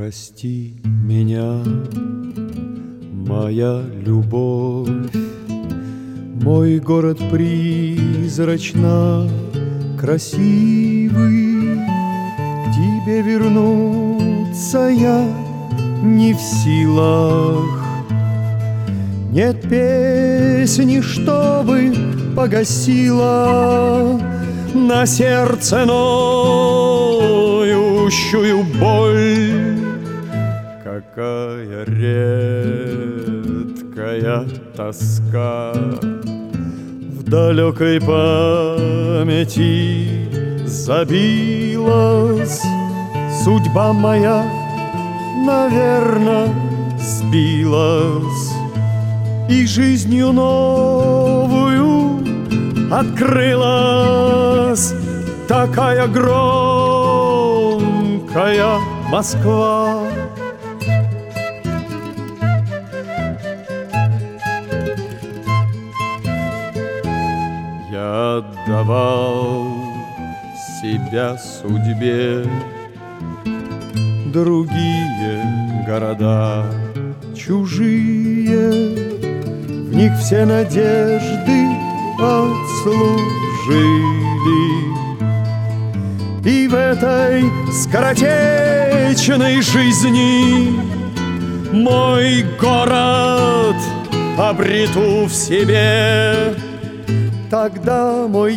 Прости меня, моя любовь, мой город призрачно красивый. К тебе вернуться я не в силах. Нет песни, чтобы погасила на сердце ноющую боль. Какая редкая тоска в далекой памяти забилась. Судьба моя, наверно, сбилась, и жизнью новую открылась такая громкая Москва. Я отдавал себя судьбе, другие города чужие, в них все надежды отслужили. И в этой скоротечной жизни мой город обрету в себе. Тогда мой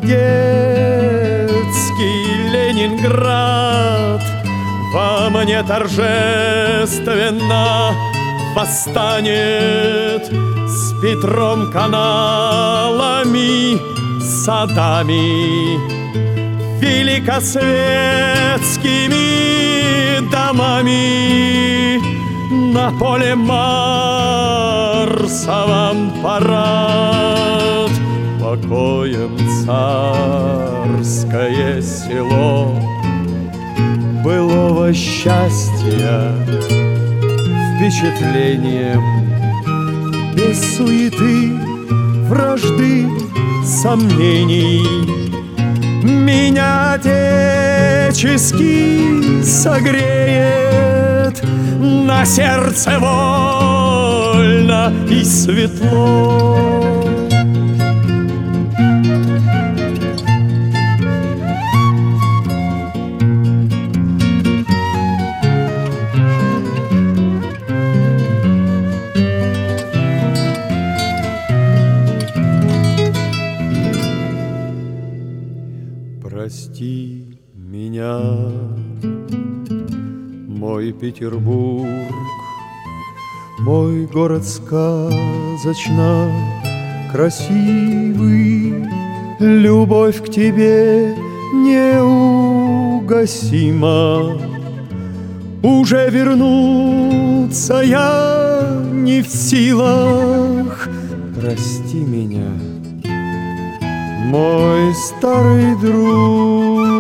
детский Ленинград во мне торжественно восстанет с Петром, каналами, садами, великосветскими домами. На поле Марсовом парад, покоем царское село былого счастья впечатлением, без суеты, вражды, сомнений. Меня отечески согреет на сердце вольно и светло. Прости меня, мой Петербург, мой город сказочно красивый. Любовь к тебе неугасима. Уже вернуться я не в силах. Прости меня, мой старый друг.